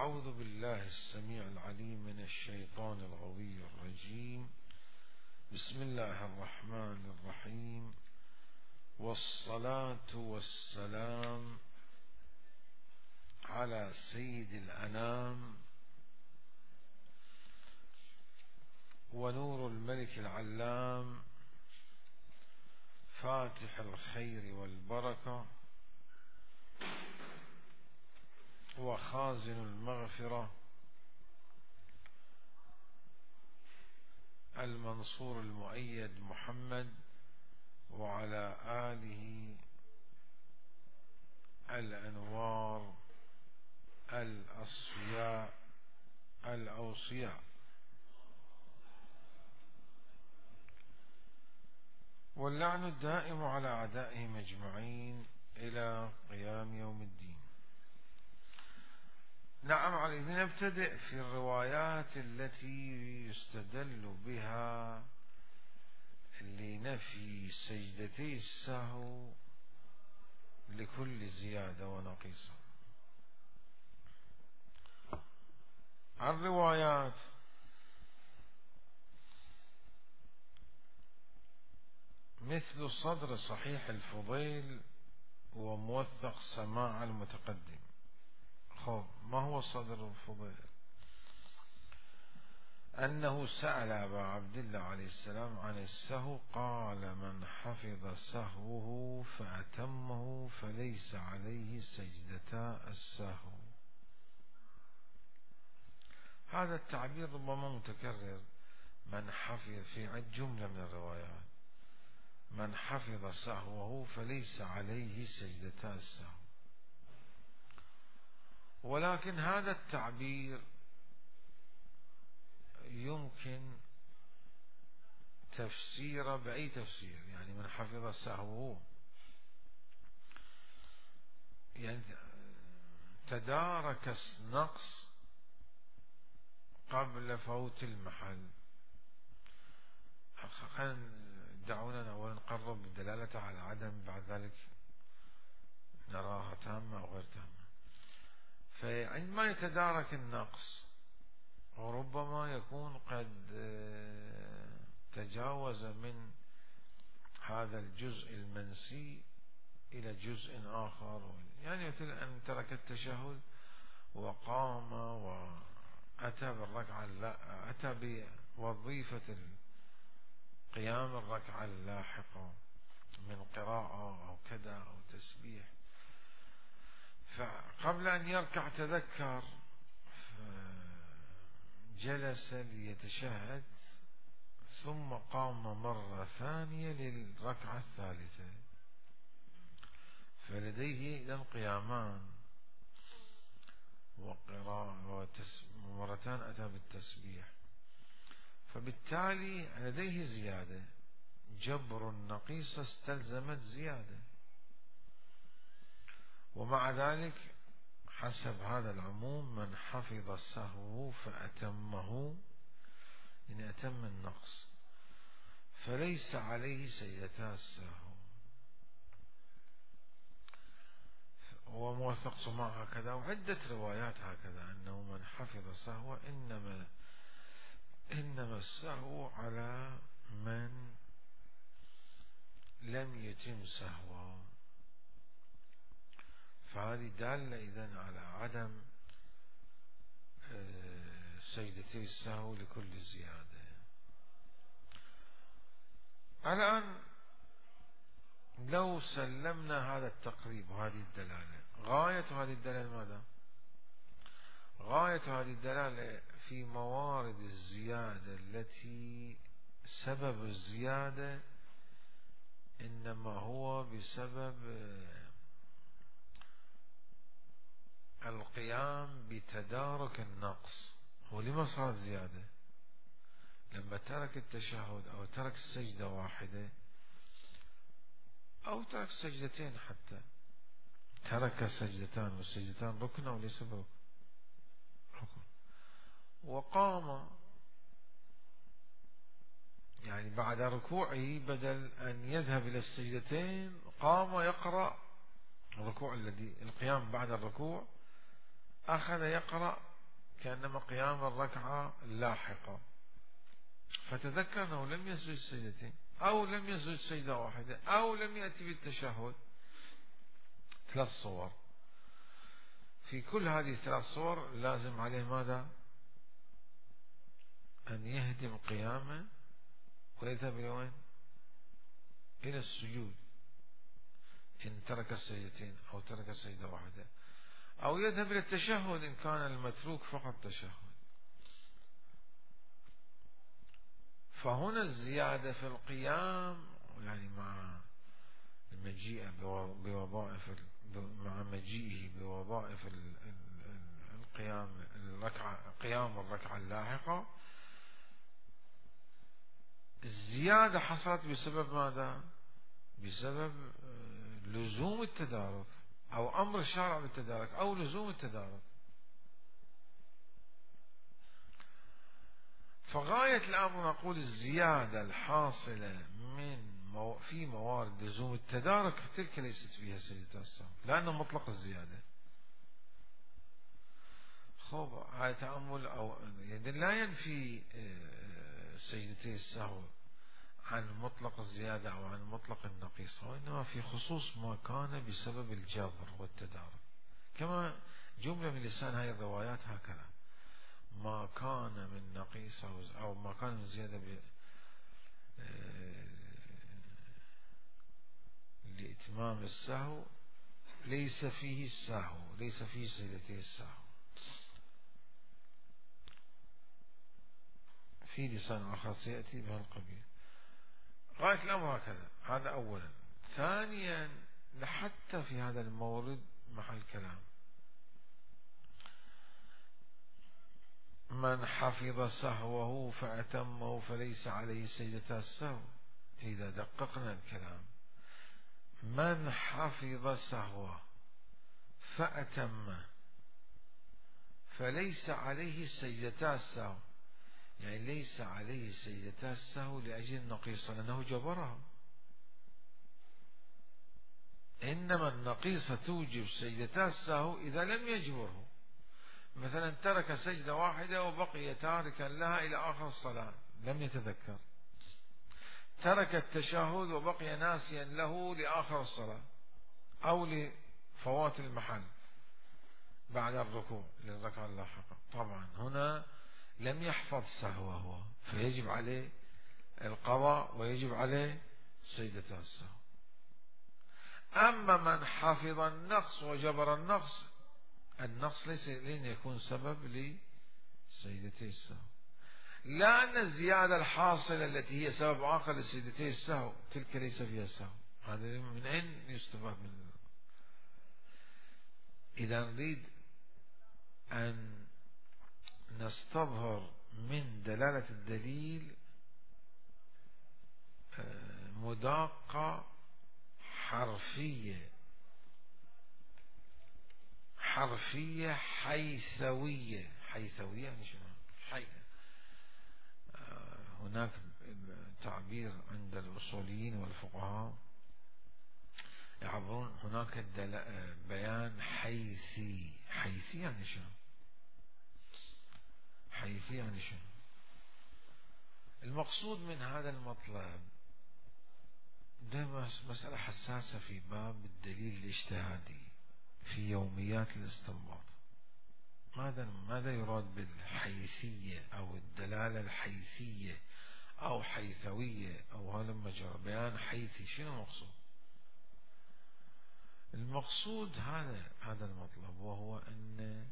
أعوذ بالله السميع العليم من الشيطان الغوي الرجيم. بسم الله الرحمن الرحيم، والصلاة والسلام على سيد الأنام ونور الملك العلام، فاتح الخير والبركة وخازن المغفرة، المنصور المؤيد محمد وعلى آله الأنوار الأصفياء الأوصياء، واللعن الدائم على أعدائهم أجمعين إلى قيام يوم الدين. نعم، نبتدئ في الروايات التي يستدل بها لنفي سجدتي السهو لكل زيادة ونقيصة. الروايات: مثل صدر صحيح الفضيل وموثق سماع المتقدم. ما هو صدر الفضيل؟ أنه سأل أبا عبد الله عليه السلام عن السهو، قال: من حفظ سهوه فأتمه فليس عليه سجدتا السهو. هذا التعبير ربما متكرر، من حفظ، في جملة من الروايات: من حفظ سهوه فليس عليه سجدتا السهو. ولكن هذا التعبير يمكن تفسيره بأي تفسير، يعني من حفظ سهوه يعني تدارك النقص قبل فوت المحل. دعونا أولا نقرب الدلالة على عدم، بعد ذلك نراها تامة أو غير تامة. فعندما يتدارك النقص وربما يكون قد تجاوز من هذا الجزء المنسي إلى جزء آخر، يعني مثل أن ترك التشهد وقام وأتى بالركعة، أتى بوظيفة قيام الركعة اللاحقة من قراءة أو كذا أو تسبيح، فقبل أن يركع تذكر جلس ليتشهد ثم قام مرة ثانية للركعة الثالثة، فلديه إذن قيامان وقراءة ومرتان أتى بالتسبيح، فبالتالي لديه زيادة. جبر النقيصة استلزمت زيادة، ومع ذلك حسب هذا العموم من حفظ سهوه فأتمه، يعني أتم النقص، فليس عليه سجدتا السهو. وموثق سماع هكذا، وعدة روايات هكذا، أنه من حفظ سهوه إنما السهو على من لم يتم سهوه. فهذه دالة إذن على عدم سجدتي السهو لكل زيادة. الآن لو سلمنا هذا التقريب وهذه الدلالة، غاية هذه الدلالة ماذا؟ غاية هذه الدلالة في موارد الزيادة التي سبب الزيادة إنما هو بسبب القيام بتدارك النقص. هو لما صارت زيادة؟ لما ترك التشهد أو ترك السجدة واحدة أو ترك سجدتين، حتى ترك سجدتان، والسجدتان ركن أو ليس بركن؟ ركن. وقام، يعني بعد ركوعه بدل أن يذهب إلى السجدتين قام يقرأ الركوع، القيام بعد الركوع أخذ يقرأ كأنما قيام الركعة اللاحقة، فتذكر أنه لم يسجد سجدتين، أو لم يسجد سجدة واحدة، أو لم يأتي بالتشهد. 3 صور. في كل هذه 3 صور لازم عليه ماذا؟ أن يهدم قيامه ويذهب إلى وين؟ إلى السجود، إن ترك السجدتين أو ترك السجدة واحدة، أو يذهب إلى التشهد إن كان المتروك فقط تشهد. فهنا الزيادة في القيام يعني مع المجيء بوظائف، مع مجيئه بوظائف القيام الركعة، قيام الركعة اللاحقة، الزيادة حصلت بسبب ماذا؟ بسبب لزوم التدارك، أو أمر الشارع بالتدارك، أو لزوم التدارك. فغاية الأمر نقول الزيادة الحاصلة في موارد لزوم التدارك تلك ليست فيها سجدة السهو، لأنه مطلق الزيادة. خب هذا تأمل، أو يعني لا ينفي سجدتي السهو عن مطلق الزيادة أو عن مطلق النقيص، وإنما في خصوص ما كان بسبب الجبر والتدارك. كما جملة من لسان هذه الروايات هكذا: ما كان من نقيص أو ما كان من زيادة لإتمام السهو ليس فيه السهو، ليس فيه سجدتي السهو. في لسان آخر سيأتي بها القبيل. غاية الأمر هكذا. هذا أولا. ثانيا، لحتى في هذا المورد محل كلام: من حفظ سهوه فأتمه فليس عليه سجدة السهو. إذا دققنا الكلام: من حفظ سهوه فأتمه فليس عليه سجدة السهو، يعني ليس عليه سجدة السهو لأجل النقيصة لأنه جبرها، إنما النقيصة توجب سجدة السهو إذا لم يجبره. مثلا ترك سجدة واحدة وبقي تاركا لها إلى آخر الصلاة، لم يتذكر. ترك التشهد وبقي ناسيا له لآخر الصلاة، أو لفوات المحل بعد الركوع للركعة اللاحقة. طبعا هنا لم يحفظ سهوه، فيجب عليه القضاء ويجب عليه سجدة السهو. أما من حفظ النقص وجبر النقص، النقص ليس لن يكون سبب لسجدتي السهو، لا أن الزيادة الحاصلة التي هي سبب آخر لسجدتي السهو تلك ليس فيها سهو. هذا من أين يستفاد من؟ إذا نريد أن نستظهر من دلالة الدليل مداقة حرفية حيثوية. حيثوية يعني شنو؟ هناك تعبير عند الأصوليين والفقهاء يعبرون هناك بيان حيثي. حيثي يعني شنو؟ حيثي يعني شنو؟ المقصود من هذا المطلب ده مسألة حساسة في باب الدليل الاجتهادي في يوميات الاستنباط. ماذا يراد بالحيثية أو الدلالة الحيثية أو حيثوية أو هذا المجرى؟ بيان حيثي شنو المقصود؟ المقصود هذا المطلب، وهو أن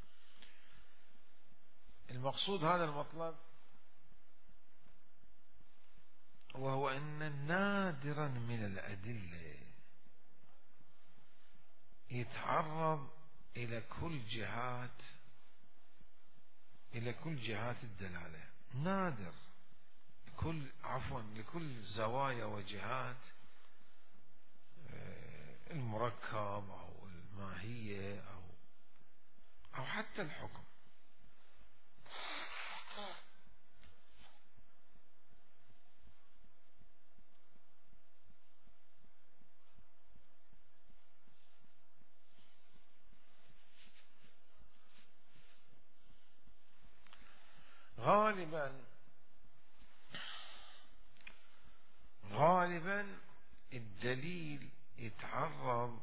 المقصود هذا المطلب وهو أن نادرا من الأدلة يتعرض إلى كل جهات الدلالة. نادر لكل زوايا وجهات المركب أو الماهية أو حتى الحكم. غالبا الدليل يتعرض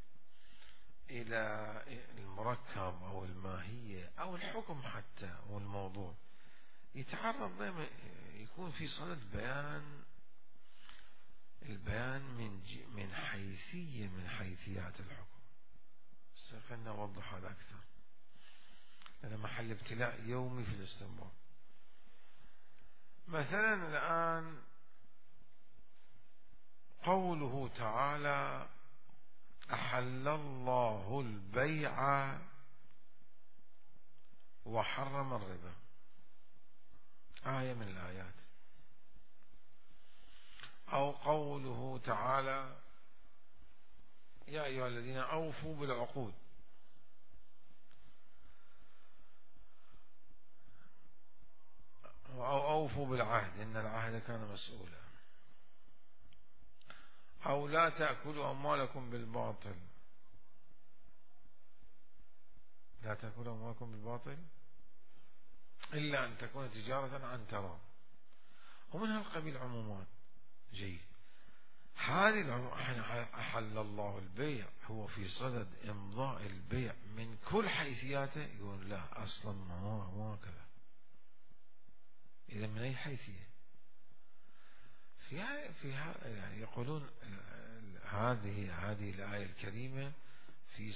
إلى المركب أو الماهية أو الحكم حتى والموضوع، يتعرض دائما يكون في صدد البيان من حيثية من حيثيات الحكم. خلينا نوضح هذا أكثر. هذا محل ابتلاء يومي في الاستنباط. مثلا الآن قوله تعالى أحل الله البيع وحرم الربا، آية من الآيات. أو قوله تعالى يا أيها الذين أوفوا بالعقود، أو أوفوا بالعهد إن العهد كان مسؤولا. أو لا تأكلوا أموالكم بالباطل، لا تأكلوا أموالكم بالباطل إلا أن تكون تجارة عن تراض، ومن هالقبيل عمومات. جيد. هذه أحل الله البيع، هو في صدد إمضاء البيع من كل حيثياته؟ يقول لا، أصلا ما كذا. إذا من أي حيثية؟ في يعني يقولون هذه الآية الكريمة في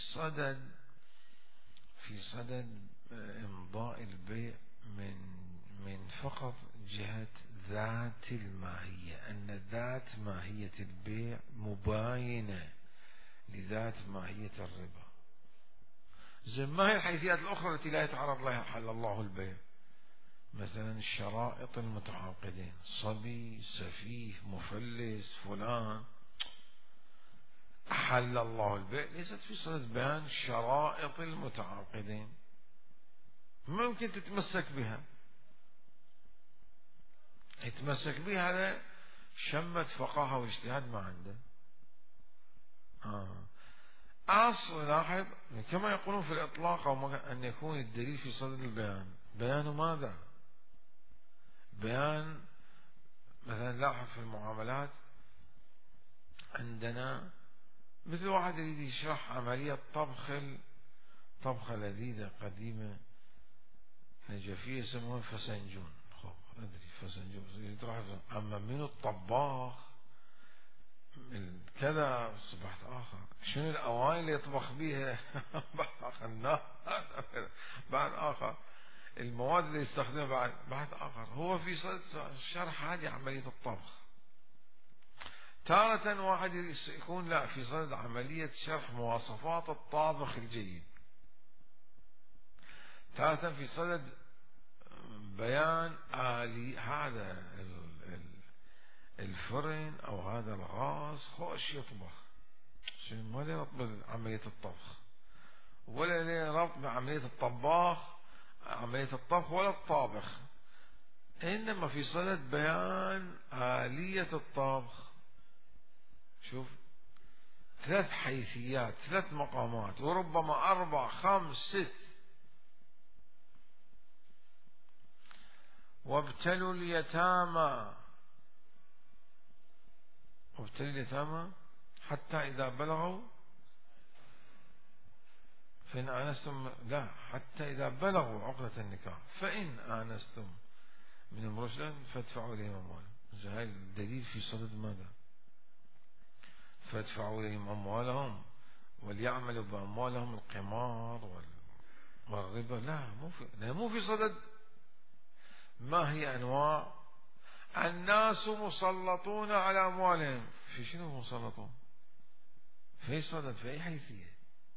صدد إمضاء البيع من فقط جهة ذات الماهية، أن ذات ماهية البيع مباينة لذات ماهية الربا. زين، ما هي الحيثيات الأخرى التي لا يتعرض لها حل الله البيع؟ مثلا شرائط المتعاقدين، صبي، سفيه، مفلس، فلان. أحل الله البيع ليست في صدد بيان شرائط المتعاقدين، ممكن تتمسك بها، يتمسك بها هذا شمت فقاهة واجتهاد ما عنده. أصل لاحظ كما يقولون في الإطلاق أو أن يكون الدليل في صدد البيان. بيان ماذا؟ بيان مثلا لاحظ في المعاملات عندنا مثل واحد يريد يشرح عملية طبخة لذيذة قديمة نجفية يسموها فسنجون. خب أدري فسنجون أما من الطباخ كذا صبحت آخر، شنو الأواني اللي يطبخ بيها بعد آخر، المواد اللي يستخدمها بعد آخر. هو في صدد شرح هذه عملية الطبخ. تارة واحد يكون لا في صدد عملية شرح مواصفات الطابخ الجيد. تارة في صدد بيان هذا الفرن أو هذا الغاز خوش يطبخ، ما له ربط بعملية الطبخ، ولا له ربط بعملية الطباخ، عملية الطبخ ولا الطابخ، إنما في صدد بيان آلية الطبخ. شوف، 3 حيثيات، 3 مقامات، وربما 4 5 6. وابتلوا اليتامى حتى إذا بلغوا فإن آنستم حتى إذا بلغوا عقدة النكاح فإن آنستم منهم رشدا فادفعوا إليهم أموالهم. هذا الدليل في صدد ماذا؟ فادفعوا إليهم أموالهم وليعملوا بأموالهم القمار والربا. مو في صدد. ما هي أنواع؟ الناس مسلطون على أموالهم. في شنو مسلطون؟ في صدد، في أي حيثية؟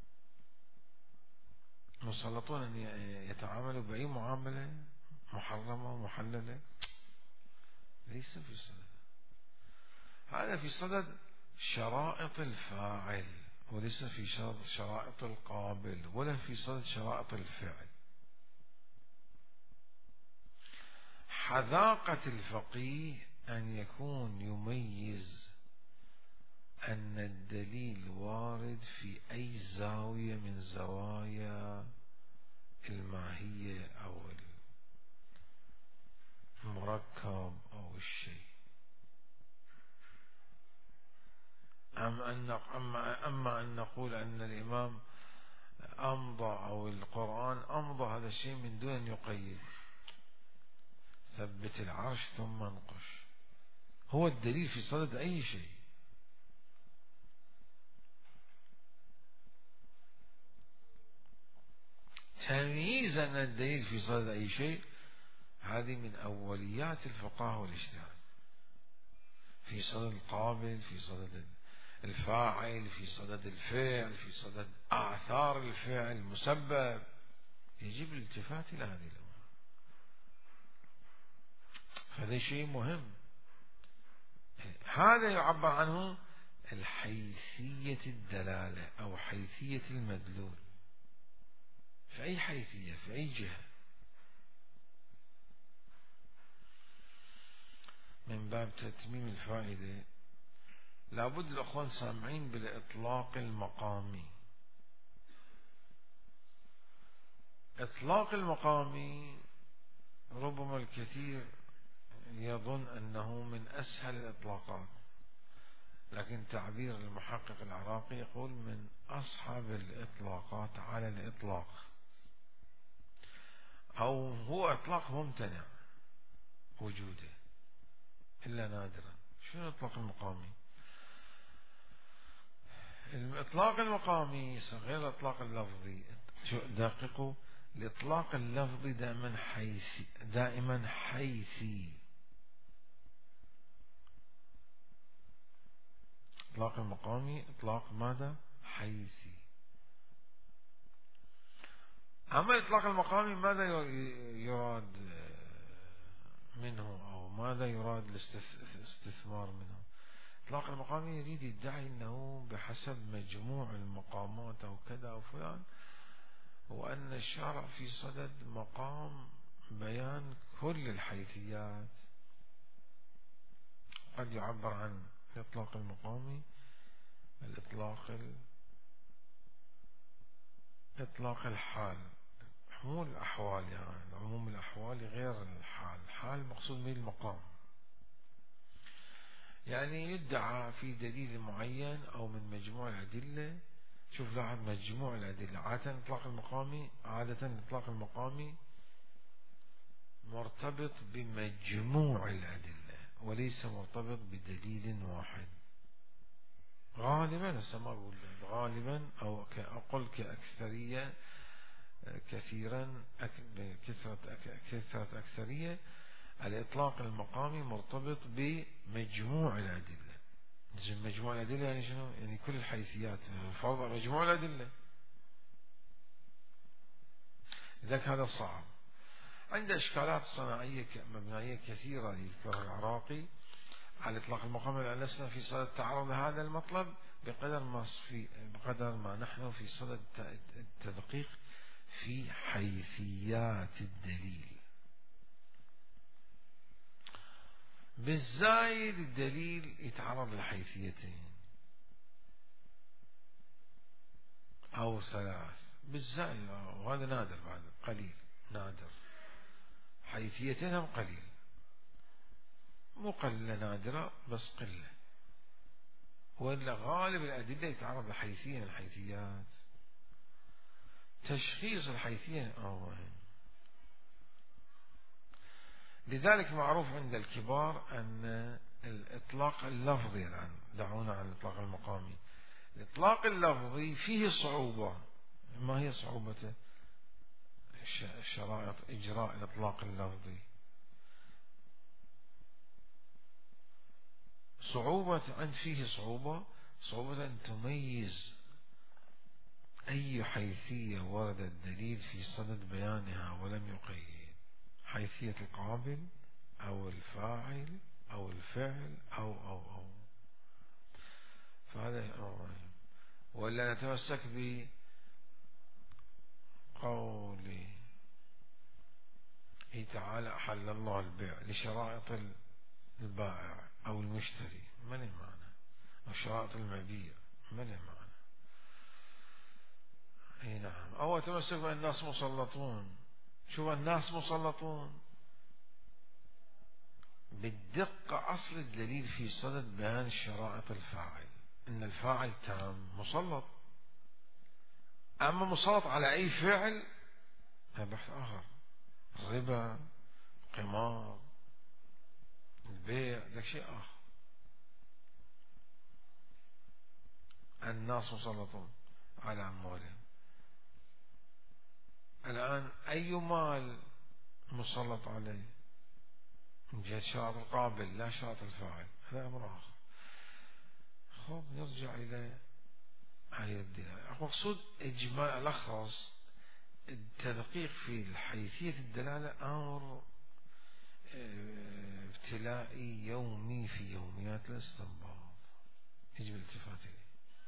مسلطون أن يتعاملوا بأي معاملة محرمة ومحللة؟ ليس في صدد. هذا في صدد شرائط الفاعل، وليس في شرائط القابل، ولا في صدد شرائط الفعل. حذاقة الفقيه أن يكون يميز أن الدليل وارد في أي زاوية من زوايا الماهية أو أما أن نقول أن الإمام أمضى أو القرآن أمضى، هذا الشيء من دون أن يقيد. ثبت العرش ثم انقش هو الدليل في صدد أي شيء. تمييز أن الدليل في صدد أي شيء هذه من أوليات الفقه والاجتهاد، في صدد القابل، في صدد الفاعل، في صدد الفعل، في صدد آثار الفعل المسبب، يجب الالتفات إلى هذه الأمور. هذا شيء مهم. هذا يعبر عنه الحيثية الدلالة أو حيثية المدلول، في أي حيثية، في أي جهة. من باب تتميم الفائدة، لابد الأخوان سامعين بالإطلاق المقامي. إطلاق المقامي ربما الكثير يظن أنه من أسهل الإطلاقات، لكن تعبير المحقق العراقي يقول من أصعب الإطلاقات على الإطلاق، أو هو إطلاق ممتنع وجوده إلا نادرا. شو الإطلاق المقامي؟ الإطلاق المقامي غير الإطلاق اللفظي. شو دققوا، الإطلاق اللفظي دائما حيثي. الإطلاق المقامي إطلاق ماذا؟ حيثي. أما الإطلاق المقامي ماذا يراد منه، أو ماذا يراد الاستثمار منه؟ الإطلاق المقامي يريد يدعي أنه بحسب مجموع المقامات أو كذا أو فلان، وأن الشارع في صدد مقام بيان كل الحيثيات. قد يعبر عن الإطلاق المقامي إطلاق الحال، عموم الأحوال، يعني عموم الأحوال غير الحال. الحال مقصود به المقام، يعني يدعى في دليل معين أو من مجموع الأدلة. شوف لاحظ، مجموع الأدلة. عادة الإطلاق المقامي مرتبط بمجموع الأدلة وليس مرتبط بدليل واحد غالبا. ما أقول غالبا، أو أقول كأكثرية، كثيرا كثرة أكثرية. الإطلاق المقامي مرتبط بمجموع الأدلة. مجموع الأدلة يعني شنو؟ يعني كل الحيثيات، فرض مجموع الأدلة. لذلك هذا صعب. عند إشكالات صناعية مبنائية كثيرة يذكرها العراقي على إطلاق المقامي، لأن لسنا في صدد تعرض هذا المطلب بقدر ما نحن في صدد التدقيق في حيثيات الدليل. بالزايد الدليل يتعرض لحيثيتين أو ثلاث بالزايد، وهذا نادر، بعد قليل نادر. حيثيتين هم قليل، مو قلة نادرة بس قلة، وإلا غالب الأدلة يتعرض لحيثية من الحيثيات. تشخيص الحيثية مهم. لذلك معروف عند الكبار أن الإطلاق اللفظي، الآن دعونا عن الإطلاق المقامي، الإطلاق اللفظي فيه صعوبة. ما هي صعوبته؟ شرائط إجراء الإطلاق اللفظي. فيه صعوبة أن تميز أي حيثية ورد الدليل في صدد بيانها ولم يقيد. حيثية القابل أو الفاعل أو الفعل أو فهذا ولا نتمسك بقوله تعالى أحل الله البيع لشرائط البائع أو المشتري، ما له معنى، أو شرائط المبيع ما له معنى. اي نعم. أو تمسك بالناس مسلطون. شوف، الناس مسلطون بالدقة أصل الدليل في صدد بيان شرائط الفاعل، إن الفاعل تام مسلط. أما مسلط على أي فعل هذا بحث آخر. الربا، قمار، البيع، ذاك شيء آخر. الناس مسلطون على أموالهم. الآن أي مال مسلط عليه من جهة شرط القابل لا شرط الفاعل، هذا أمر آخر. خب نرجع إلى هذه الدلالة. المقصود إجماع لخص التدقيق في حيثية الدلالة أمر ابتلائي يومي في يوميات الاستنباط، يجب الالتفات إليه.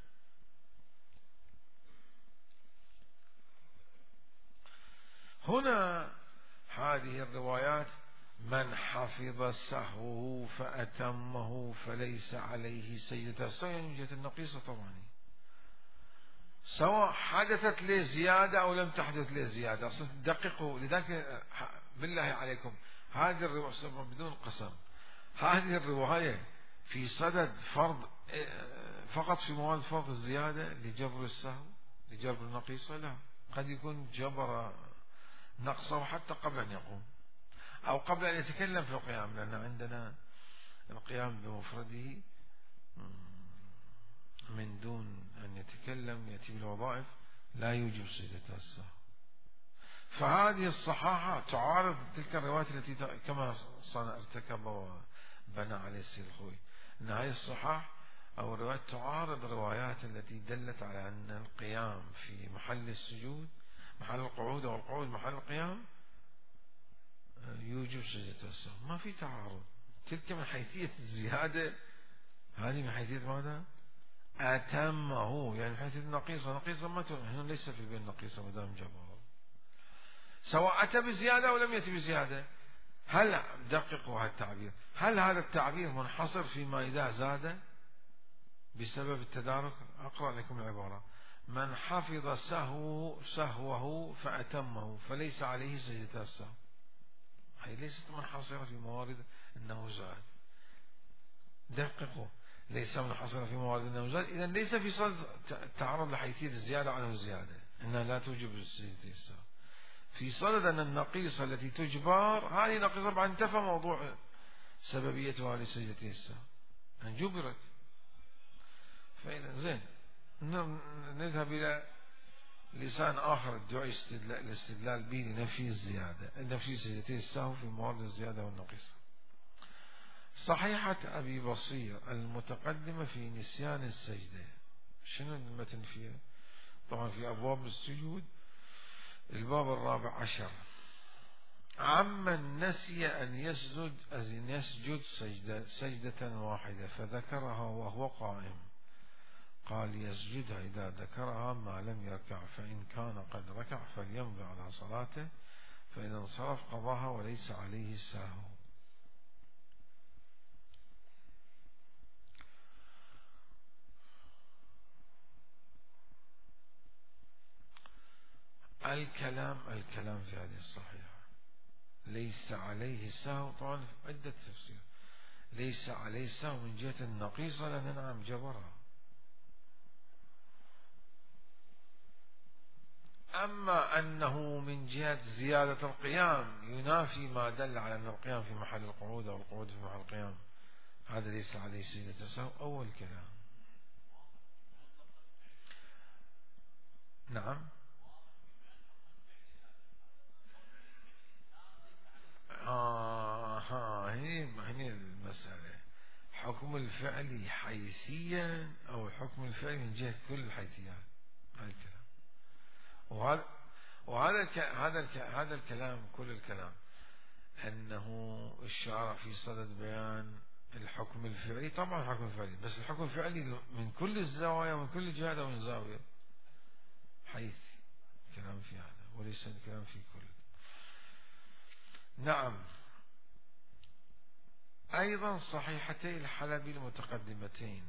هنا هذه الروايات من حفظ سهوه فأتمه فليس عليه سجدة السهو، يعني من جهة النقيصة طبعا، سواء حدثت له زيادة أو لم تحدث له زيادة. أصلا دققوا، لذلك بالله عليكم هذه الرواية بدون قسم، هذه الرواية في صدد فرض فقط في مواد فرض الزيادة لجبر السهو لجبر النقيصة؟ لا، قد يكون جبر نقصه حتى قبل أن يقوم أو قبل أن يتكلم في القيام، لأن عندنا القيام بمفرده من دون أن يتكلم يأتي بالوظائف لا يوجب سجدة السهو. فهذه الصحاحة تعارض تلك الروايات التي كما ارتكب وبنى عليه السيد الخوي، أن هذه الصحاح أو الروايات تعارض الروايات التي دلت على أن القيام في محل السجود محل القعود أو القعود محل القيام يوجب سجدة السهو. ما في تعارض. تلك من حيثية الزيادة، هذه من حيثية ماذا؟ أتمه، يعني من حيثية النقيصة. نقيصة ما هنا ليس في بين نقيصة مدام جبر، سواء أتى بزيادة أو لم يأتي بزيادة. هل دققوا هذا التعبير، هل هذا التعبير منحصر فيما إذا زاد بسبب التدارك؟ أقرأ لكم العبارة: من حفظ سهوه فأتمه فليس عليه سجدة السهو. هي ليست منحصرة في موارد أنه زاد. دققوا، ليس منحصرة في موارد أنه زاد، إذن ليس في صدد تعرض لحيثية الزيادة على الزيادة، إنها لا توجب سجدة السهو. في صدد أن النقيصة التي تجبر هذه نقيصة بعد انتفى موضوع سببيتها لسجدة السهو، أن جبرت. فإذا زين نذهب إلى لسان آخر الدعاء الاستدلال به لنفي الزيادة، نفي سجدتي السهو في موارد الزيادة والنقيصة. صحيحة أبي بصير المتقدمة في نسيان السجدة. شنو المتن فيها؟ طبعا في أبواب السجود الباب 14: عمن نسي أن يسجد سجدة واحدة فذكرها وهو قائم، قال يسجدها إذا ذكرها ما لم يركع، فإن كان قد ركع فليمضي على صلاته، فإذا انصرف قضاها وليس عليه سهو. الكلام في هذه الصحيحة ليس عليه سهو، طبعا عدة تفسير. ليس عليه سهو من جهة النقيصة لأن نعم جبرها، أما أنه من جهة زيادة القيام ينافي ما دل على أن القيام في محل القعود أو القعود في محل القيام، هذا ليس عليه سجدة السهو. أول كلام. نعم. هني المسألة، حكم الفعل حيثيا أو حكم الفعل من جهة كل الحيثيات، هذا الكلام. هذا الكلام كل الكلام أنه الشارع في صدد بيان الحكم الفعلي. طبعا الحكم الفعلي، بس الحكم الفعلي من كل الزوايا ومن كل جهة ومن زاوية، حيث كلام في هذا وليس الكلام في كل. نعم. أيضا صحيحتي الحلبي المتقدمتين،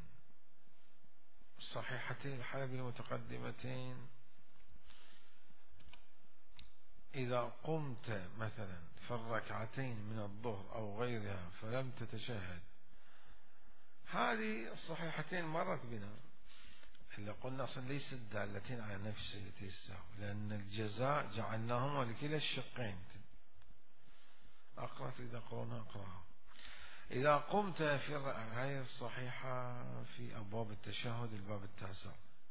إذا قمت مثلا في الركعتين من الظهر أو غيرها فلم تتشهد هذه الصحيحتين مرت بنا، اللي قلنا أصلا ليست دالتين على نفس سجدتي السهو، لأن الجزاء جعلناهما لكلا الشقين. أقرأ إذا قرأنا أقرأها. إذا قمت في هذه الصحيحة في أبواب التشهد الباب 9.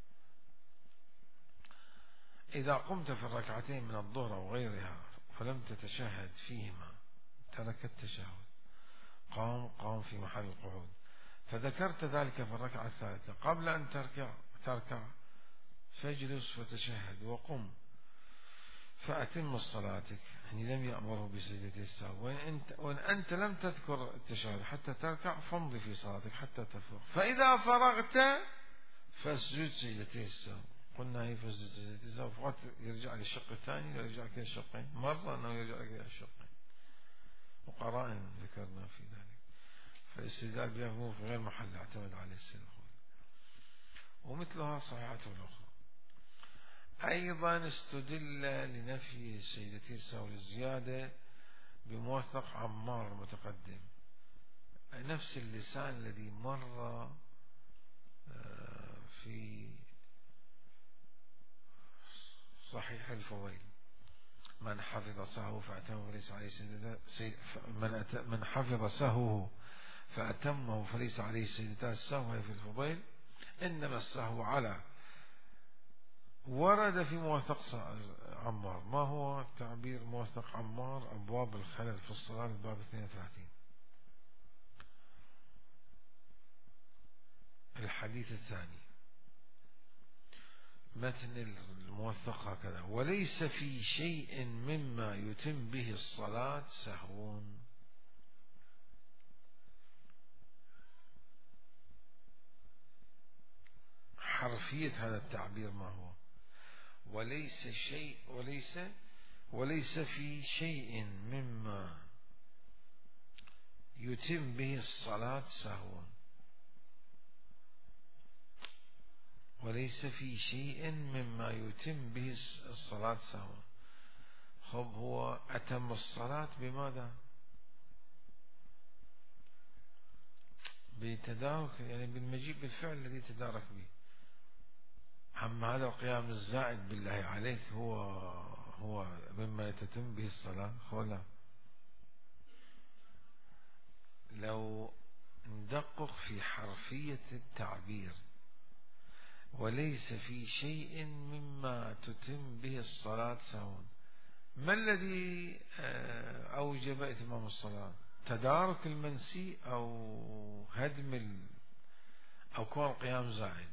إذا قمت في الركعتين من الظهر أو غيرها فلم تتشهد فيهما، ترك التشهد، قام في محل القعود، فذكرت ذلك في الركعة الثالثة قبل أن تركع فاجلس وتشهد وقم فأتم صلاتك، يعني لم يأمره بسجدة السهو. وإن أنت لم تذكر التشهد حتى تركع فامضي في صلاتك حتى تفرغ، فإذا فرغت فاسجد سجدتي السهو. قلنا هي فاسجد سجدتي السهو، فقط يرجع للشق الثاني، يرجع كلا الشقين، مرة أنه يرجع كلا الشقين، وقرائن ذكرنا في ذلك. فالاستدلال بها في غير محل اعتمد عليه السلف، ومثلها صحيحة الأخرى. أيضا استدل لنفي سجدتي السهو للزيادة بموثق عمار المتقدم، نفس اللسان الذي مر في صحيح الفضيل: من حفظ سهوه فأتمه فليس عليه من حفظ سهوه فأتمه فليس عليه سجدتا السهو في الفضيل، إنما السهو على. ورد في موثق عمار. ما هو تعبير موثق عمار؟ أبواب الخلل في الصلاة الباب 32. الحديث الثاني متن الموثق هكذا: وليس في شيء مما يتم به الصلاة سهو. حرفية هذا التعبير ما هو؟ وليس في شيء مما يتم به الصلاة سهو. وليس في شيء مما يتم به الصلاة سهو. خب هو أتم الصلاة بماذا؟ بتدارك، يعني بالمجيء بالفعل الذي تدارك به. أما هذا القيام الزائد بالله عليك هو مما يتم به الصلاة؟ ولا لو ندقق في حرفية التعبير: وليس في شيء مما تتم به الصلاة سهو، ما الذي أوجب إتمام الصلاة؟ تدارك المنسي أو هدم أو كون قيام زائد؟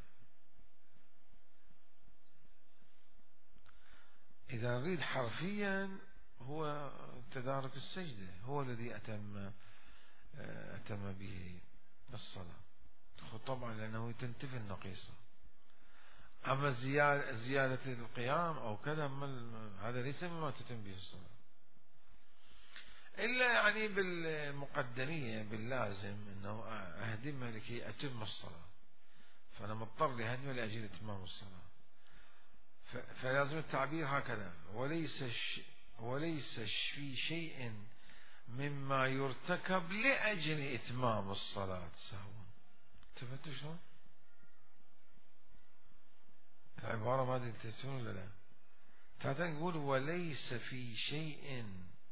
إذا نريد حرفيا هو تدارك السجدة، هو الذي أتم به الصلاة، طبعا لأنه تنتفي النقيصة. أما زيادة القيام أو كذا هذا ليس مما تتم به الصلاة، إلا يعني بالمقدمية باللازم أنه أهدمها لكي أتم الصلاة، فأنا مضطر لهدمها لأجل إتمام الصلاة. فلازم التعبير هكذا: وليس في شيء مما يرتكب لأجل إتمام الصلاة سهو. تفتوا شلون؟ العبارة ما تنتسون ولا لا؟ تعالى نقول: وليس في شيء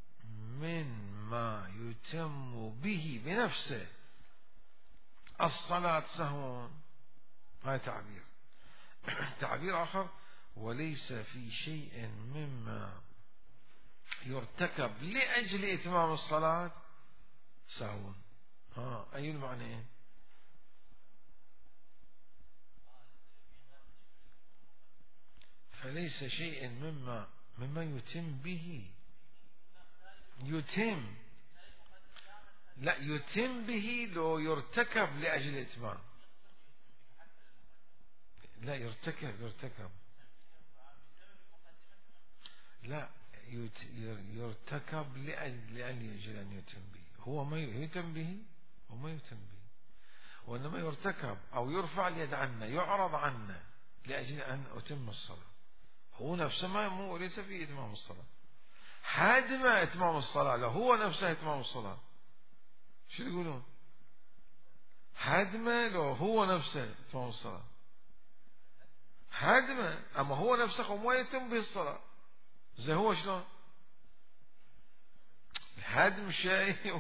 مما يتم به بنفسه الصلاة سهو. هذا تعبير. تعبير آخر: وليس في شيء مما يرتكب لأجل إتمام الصلاة سهو. أي المعنى؟ فليس شيء مما يتم به، لا يتم به لو يرتكب لأجل إتمام، لا يرتكب لا يرتكب لأجل أن يتم به. هو ما يتم به وما يتم به، وإنما يرتكب أو يرفع اليد عنا، يعرض عنا لأجل أن أتم الصلاة. هو نفسه ما ليس فيه إتمام الصلاة، هادم إتمام الصلاة، لا هو نفسه إتمام الصلاة. شو يقولون؟ هدمه لو هو نفسه تمام الصلاة، هدمه أما هو نفسه وما يتم به الصلاة. زي هو شلون الهدم شيء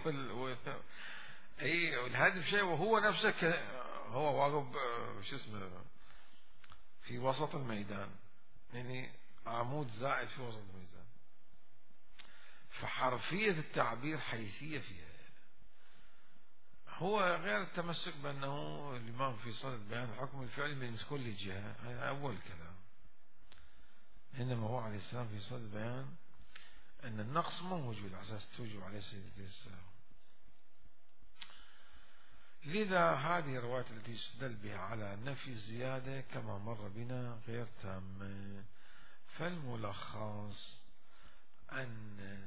اي الهدم شيء وهو نفسه هو واقف شو اسمه في وسط الميدان، يعني عمود زائد في وسط الميدان. فحرفية التعبير حيثية فيها، هو غير التمسك بأنه الإمام في صدد بيان الحكم الفعلي من كل جهة، هذا أول كلام. إنما هو عليه السلام في صدد بيان أن النقص مو موجود على أساس توجب عليه سجدة السهو. لذا هذه الرواية التي استدل بها على نفي الزيادة كما مر بنا غير تامة. فالملخص أن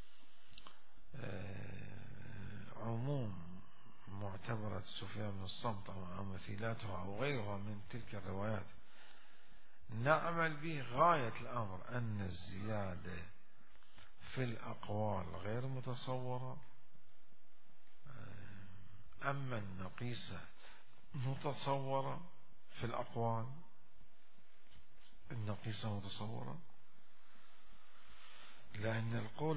عموم معتبرة سفيان بن الصمت أو مثيلاتها أو غيرها من تلك الروايات نعمل به غاية الأمر أن الزيادة في الأقوال غير متصورة، أما النقيصة متصورة. في الأقوال النقيصة متصورة، لأن القول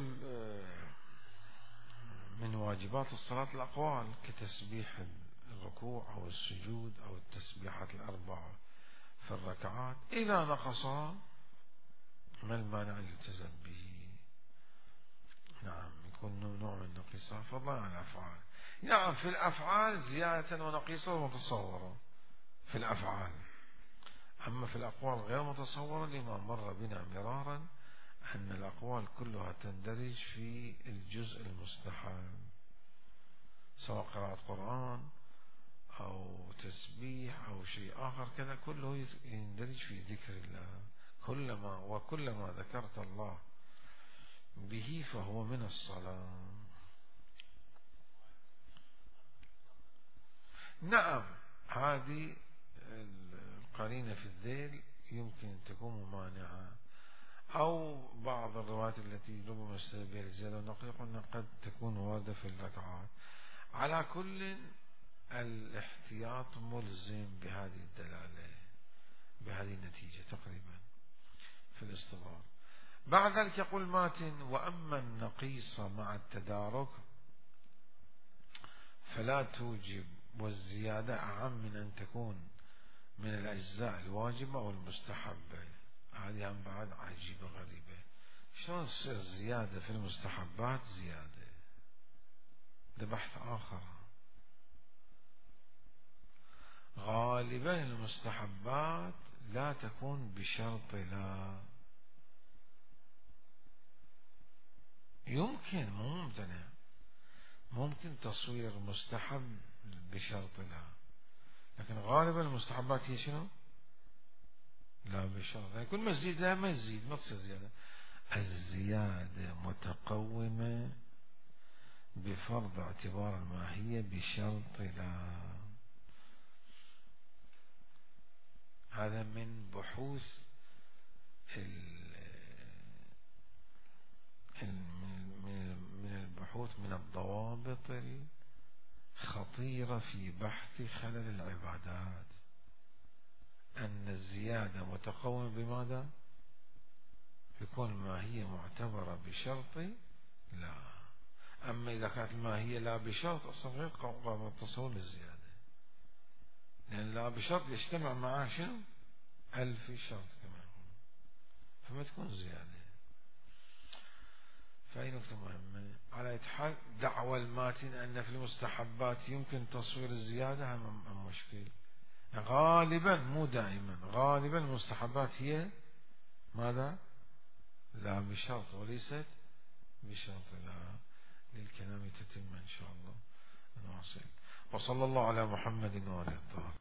من واجبات الصلاة الأقوال كتسبيح الركوع أو السجود أو التسبيحات الأربع في الركعات. إذا نقصا ما المانع يلتزم به؟ نعم يكون نوع من النقيصة فضلا عن الأفعال. نعم في الأفعال زيادة ونقيصة متصورة في الأفعال، أما في الأقوال غير متصورة لما مر بنا مرارا أن الأقوال كلها تندرج في الجزء المستحب، سواء قراءة قرآن أو تسبيح أو شيء آخر كذا كله يندرج في ذكر الله. كلما ذكرت الله به فهو من الصلاة. نعم هذه القرينة في الذيل يمكن تكون ممانعة، أو بعض الروايات التي ربما استدل بها الزيادة والنقص قلنا قد تكون واردة في الركعات. على كل الاحتياط ملزم بهذه الدلالة، بهذه النتيجة تقريبا في الاستظهار. بعد ذلك يقول ماتن: وأما النقيصة مع التدارك فلا توجب، والزيادة أعم من أن تكون من الأجزاء الواجبة أو المستحبة. هذه هم بعد عجيبة غريبة، شلون تصير زيادة في المستحبات زيادة؟ ده بحث آخر. غالبا المستحبات لا تكون بشرط لا، يمكن مو ممتنع، ممكن تصوير مستحب بشرط لا، لكن غالبا المستحبات هي شنو؟ لا بشرط، يعني كل ما تزيد لا ما تزيد ما تصير زيادة. الزيادة متقومة بفرض اعتبار الماهية بشرط لا. هذا من بحوث من البحوث من الضوابط الخطيرة في بحث خلل العبادات، أن الزيادة متقومة بماذا؟ يكون الماهية معتبرة بشرط لا. أما إذا كانت الماهية لا بشرط أصلا غير قابل التصور للزيادة، لأن لا بشرط يجتمع معها شنو؟ 1000 شرط كما يقول، فما تكون زيادة. فهي نقطة مهمة. على حال دعوى الماتن أن في المستحبات يمكن تصوير الزيادة هم مشكل. غالبا مو دائما، غالبا المستحبات هي ماذا؟ لا بشرط وليست بشرط لا. للكلام تتم إن شاء الله نواصل. وصلى الله على محمد وآله الطاهرين.